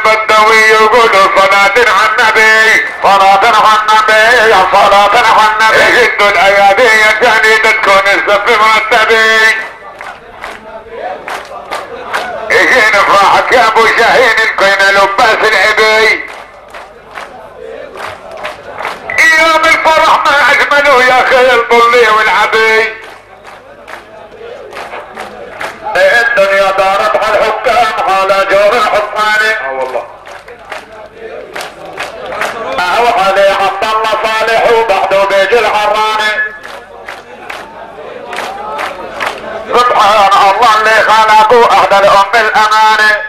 البدوي يقولوا صلاة على النبي صلاة على النبي يا صلاة على النبي. جدوا الايادي يا جاني تكون الزف مرتبي. يجي نفرحك يا ابو شاهين الكوين لباس العبي. ايام الفرح ما اجملوا يا اخي البلي والعبي. الدنيا دارت على الحكام على جور الحصاني. والله اهو علي عبد الله صالح وبعده بيجي العراني. سبحان الله اللي خلقوا اهدى لام الامانه.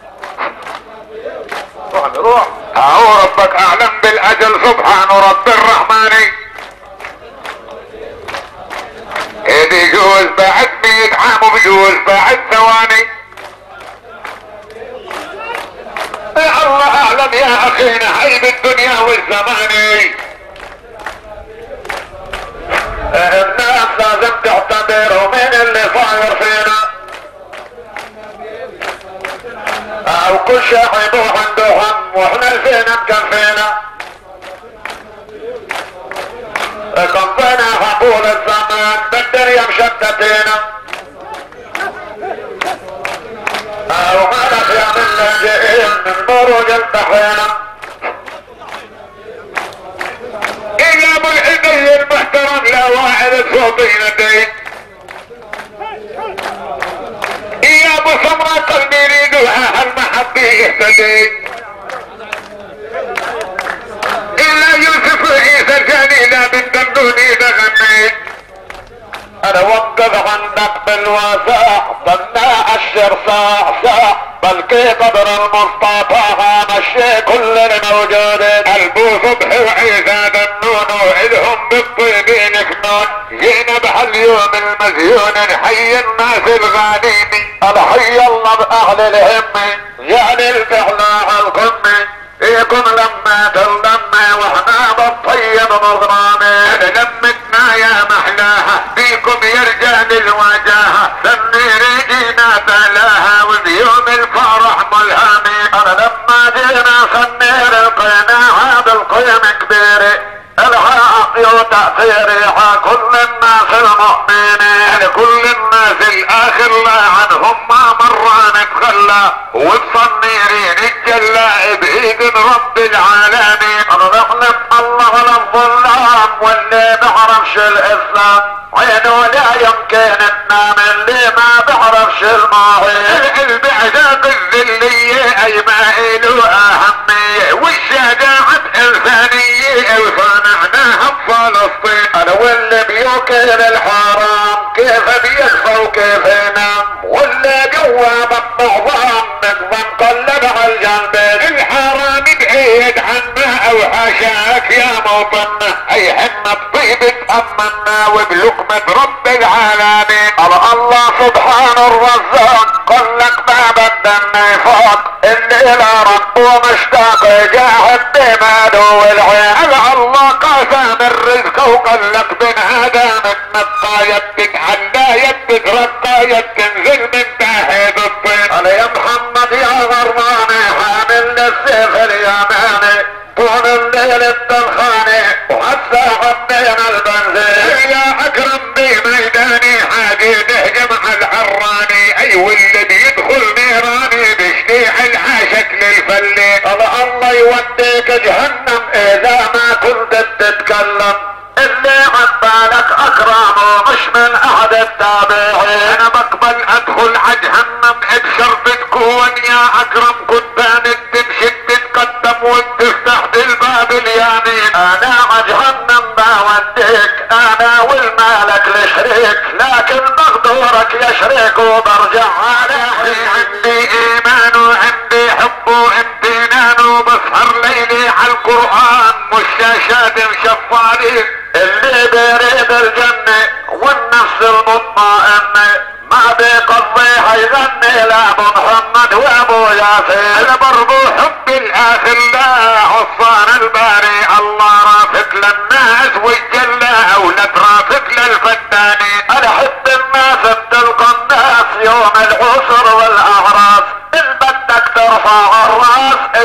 روح اهو ربك اعلم بالاجل سبحان رب الرحمن. ايدي جوز بعد 100 عام وبجوز بعد ثواني. الله اعلم يا اخينا عيب الدنيا والزمان. الناس لازم تعتبروا من اللي صاير فينا. او كل شاعب عنده هم واحنا الفينا مكفينا. كفينا حبول الزمان بالدنيا مشتتينا. او مالك يا من لاجئين من بروج البحينا. يا ابو العدي المحترم لا واحد صوتينا دين. يا ابو سمرة قلبي يريدها المحبة يهتدي. الا يوسف عيسى الجاني لا بالدندوني تغنيت. انا وقف عندك بالواسع صناع الشر صاع صاع بلقي قدر المصطفى مشي كل الموجودين. البو صبحي وعيسى دنون وإلهم بالطيبين كنون. جينا بهاليوم المزيون نحيي الناس الغانمين. الحي الله باهل الهمه يعني الفعل على القمه. فيكم لما تلمى واحنا بالطيب مغرامين. لمتنا يا محلاها فيكم يا رجال الوجاهه. سنير جينا بلاها وبيوم الفرح ملهمين. انا لما جينا سنير القناعه بالقيم كبيره. الحق وتأثيري على كل الناس المؤمنين. كل الناس الاخر لا عنهم ما مرة نتخلى. وبصنيرين الجلى بايد رب العالمين. نحلف الله للظلام واللي بعرفش الاسلام عينه لا يمكن تنام اللي ما بعرفش الماضي. البعدة الذلية اي ما إله اهمية والشجاعة انسانية وصنعناها بفلسطين. انا واللي بيوكل الحرام كيف بيخفى وكيف ينام. واللي جوا بالطعظام نظام قلب على الجنبين. الحرام بعيد عنا او حاشاك يا موطننا. اي حنا بطيب تأمنا وبلقمة رب العالمين. الله سبحان الرزاق قال لك ما بدنا نفاق. اللي لا رب ومشتاق جاهد بماله والعين. الله قاسم الرزق وقال لك بن ادم النطا يدك علا يدك رقا يدك تنزل من تحت الطين. قال يا محمد يا غرماني حامل السيف اليماني. طول الليل الدخاني وحتى عدينا البنزين. يا اكرم بميداني حاجي نهجم على العراني. اي واللي بيدخل نيراني بشتيح العاشق للفلي. الله يوديك جهنم اذا ما كنت تتكلم. اللي عبالك اكرامه مش من احد التابعين. انا بقبل ادخل على جهنم بشرط تكون يا اكرم قدام تمشي تتقدم وتفتح بالباب اليمين. انا على جهنم بوديك انا والمالك لشريك. لكن مقدورك يا شريك وبرجع على عندي ايمان وعندي حب وامتنان. وبسهر ليلي على القران والشاشات مشفارين. اللي بيريد الجنة والنفس المطمئنة ما بيقضيها يغني لابو محمد وابو ياسين. برضو حب الاخر لا عصان الباري. الله رافق للناس والجلة او لا ترافق للفتانين. انا احب الناس بتلقى الناس يوم العسر والاعراس. ان بدك ترفع الراس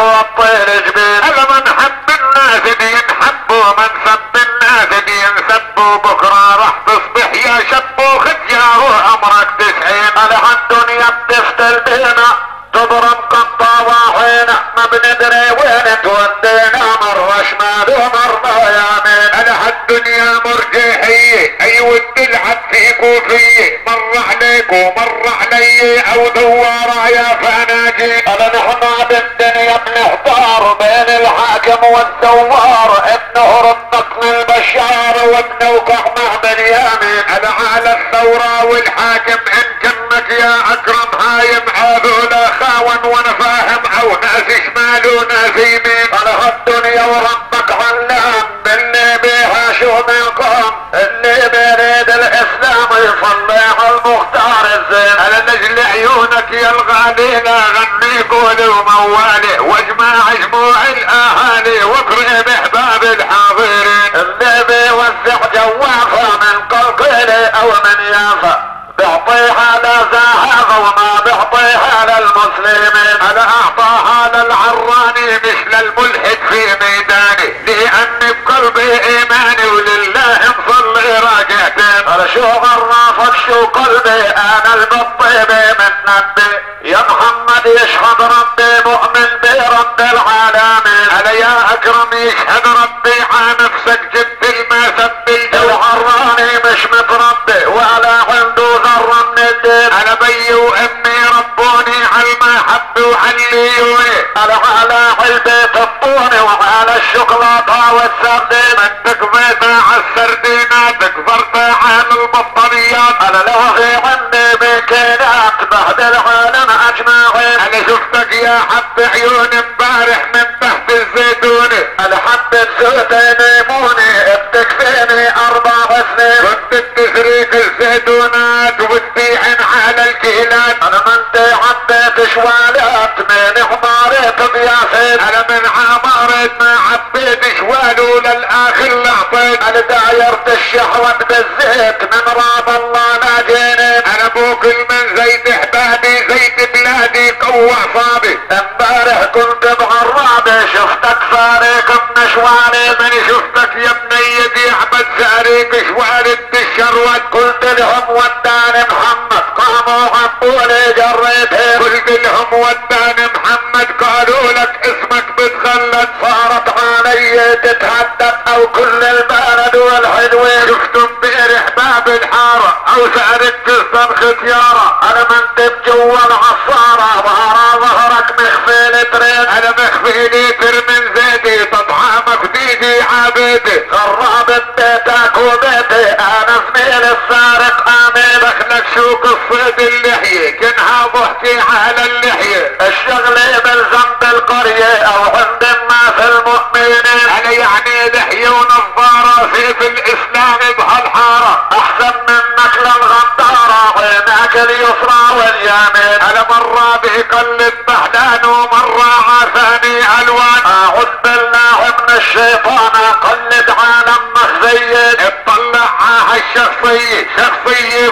موطي الجبين. انا من حب الناس بينحب ومن سب الناس بينسب، بكره راح تصبح يا شب وخجار وعمرك 90. انا هالدنيا بتفتل بينا تضرب قطاوعينا، ما بندري وين تودينا، مرة شمال ومرة يمين. انا هالدنيا مرجحية اي ود العب فيك وفي، مر عليك ومر علي او دوارة يا فناجي. انا نحن بالدنيا بنحتار بين الحاكم والدوار، ابنه ربك من البشار وابنه مع بنيامين. انا على الثورة والحاكم ان كمك يا اكرم هايم عاذولا خاون وانا فاهم او ناس شمال وناس يمين. انا هالدنيا وربك علام اللي بيها شو منكم، اللي بيريد الاسلام يصلي على المختار الزين. انا نجل عيونك يا الغالي لا غني قولي وموالي، واجمع جموع الاهالي واقرئ باحباب الحاضرين. اللي بيوزع جوافه من قلقيلي او من يافا بيعطيها لزاهر وما بيعطيها للمسلمين. انا اعطاها للعراني مش للملحد في ميداني، لاني بقلبي ايماني ولله مصلي راجعتين. انا شو غرافك شو قلبي انا المطيبي من نبي، يا محمد يشهد ربي مؤمن برب العالمين. انا يا اكرم يشهد ربي على نفسك جبت الماسب الجوهراني مش متربي ولا عنده ذرة من الدين. انا بي وامي ربوني على المحبة وعليوني، انا على البيت الطوني وعلى الشوكولاتة والسردين. انت كفيتها على السردينات كفرتها على البطاريات. انا لو في عندي بكينات بعد العالم اجمعين. انا شفتك يا حب عيوني امبارح من تحت الزيتوني، انا حبة زيتين يموني بتكفيني 4 سنين. كنت بتسريق الزيتونات وبتبيعن على الكيلات، انا منتي عبيت شوالات من عمارة بياسين. انا من عمارة ما عبيت شوالو للاخر لعطيت. انا دايرت الشهوة بالزيت من راب الله ناجيني. انا بوكل من زيت احبابي زيت بلادي قوى اعصابي. امبارح كنت بعرابي شفتك فارق من شوالي، من شفتك يا بنيتي عبد ساريك شوالي الشروت. قلت لهم وداني محمد قاموا عبولي جريتهم، قلت لهم وداني محمد قالوا لك اسمك بتخلد. صارت علي تتهدد او كل البلد والحلوين. شفتم بئر باب الحارة او سألت قصة ختيارة، انا منتب جوا العصارة ظهرك مخفي لترين. انا مخفي لتر من زيتي تطعامك بيدي عابدي، خربت بيتك وبيتي انا زميل السارق امين. دخلك شو قصة اللحية كنها ضحكي على اللحية، الشغلة بالذنب القرية او عند الناس المؤمنين. انا يعني لحية ونظارة سيف الاسلام بهالحارة احسن منك للغدارة، عينك اليسرى واليمين. انا مرة بيقلب بحلان ومرة عافاني الوان، اعوذ بالله من الشيطان قلد عالم مخزيين. اطلع هالشخصية شخصية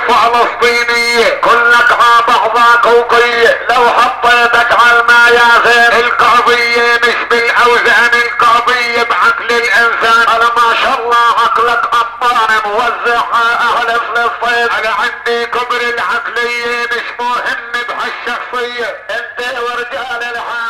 فلسطينية كلك بعضها قوقية، لو حطيتك على الميازين. القضية مش بالاوزان القضية بعقل الانسان. انا ما شاء الله عقلك قطان موزعها اهل فلسطين. انا عندي كبر العقلية مش مهم بهالشخصية، انت ورجال الحال